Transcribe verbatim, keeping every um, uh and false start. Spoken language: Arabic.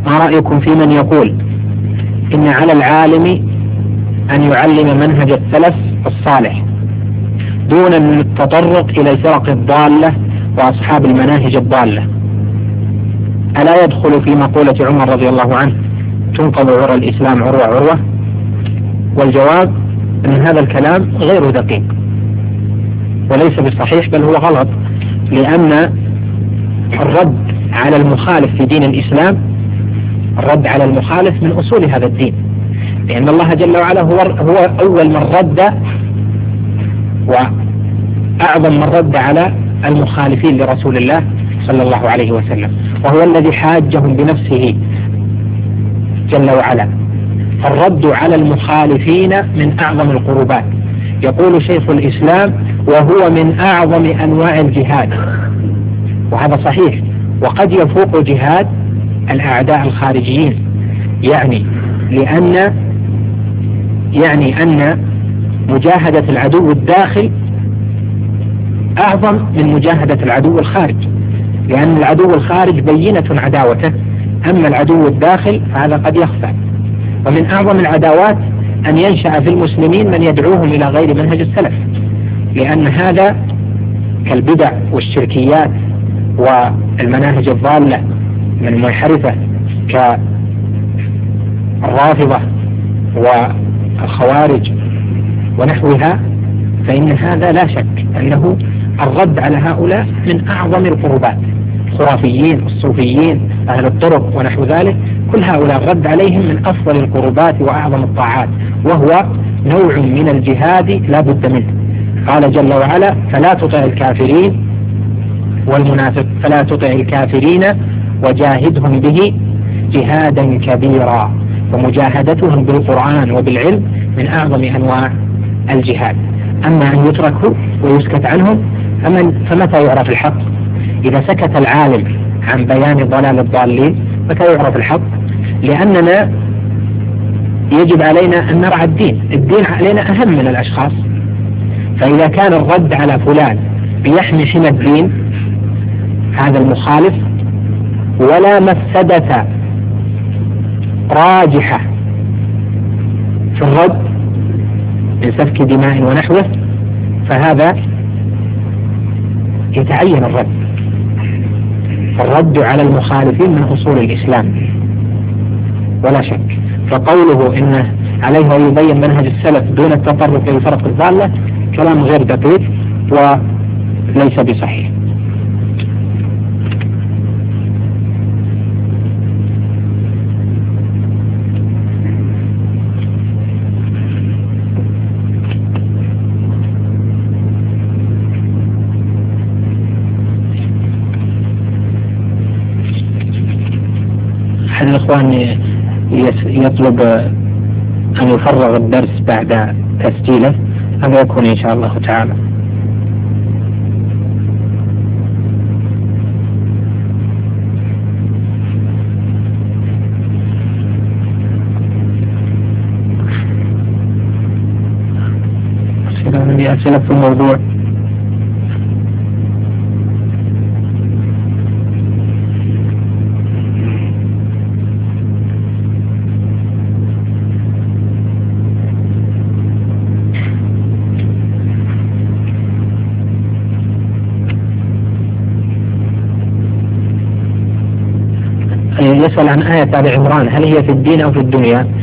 ما رأيكم في من يقول إن على العالم أن يعلم منهج السلف الصالح دون التطرق إلى الفرق الضالة وأصحاب المناهج الضالة؟ ألا يدخل في مقولة عمر رضي الله عنه تنقض عرى الإسلام عروة عروة؟ والجواب أن هذا الكلام غير دقيق وليس بصحيح، بل هو غلط، لأن الرد على المخالف في دين الإسلام الرد على المخالف من أصول هذا الدين، لأن الله جل وعلا هو, هو أول من رد وأعظم من رد على المخالفين لرسول الله صلى الله عليه وسلم، وهو الذي حاجهم بنفسه جل وعلا. الرد على المخالفين من أعظم القربات، يقول شيخ الإسلام وهو من أعظم أنواع الجهاد، وهذا صحيح، وقد يفوق جهاد الأعداء الخارجيين، يعني لأن يعني أن مجاهدة العدو الداخل أعظم من مجاهدة العدو الخارج، لأن العدو الخارج بينة عداوته، أما العدو الداخل فهذا قد يخفى. ومن أعظم العداوات أن ينشأ في المسلمين من يدعوهم إلى غير منهج السلف، لأن هذا كالبدع والشركيات والمناهج الضالة من المنحرفة كالرافضة والخوارج ونحوها، فإن هذا لا شك أنه الرد على هؤلاء من أعظم القربات، الخرافيين الصوفيين أهل الطرق ونحو ذلك، كل هؤلاء الرد عليهم من أفضل القربات وأعظم الطاعات، وهو نوع من الجهاد لا بد منه. قال جل وعلا فلا تطع الكافرين والمنافق فلا تطع الكافرين وجاهدهم به جهادا كبيرا، ومجاهدتهم بالقرآن وبالعلم من أعظم أنواع الجهاد. أما أن يتركوا ويسكت عنهم فمتى يعرف الحق؟ إذا سكت العالم عن بيان ضلال الضالين متى يعرف الحق؟ لأننا يجب علينا أن نرعى الدين، الدين علينا أهم من الأشخاص، فإذا كان الرد على فلان بيحمي حمى الدين هذا المخالف ولا مفسدة راجحة في الرد من سفك دماء ونحوه، فهذا يتعين الرد. الرد على المخالفين من أصول الإسلام ولا شك، فقوله إنه عليه أن يبين منهج السلف دون التطرق إلى الفرق الضالة كلام غير دقيق وليس بصحيح. أحد الإخوان يطلب أن يفرغ الدرس بعد تسجيله، هذا يكون إن شاء الله تعالى. عندي أسئلة في الموضوع. يسأل عن آية آل عمران هل هي في الدين أو في الدنيا؟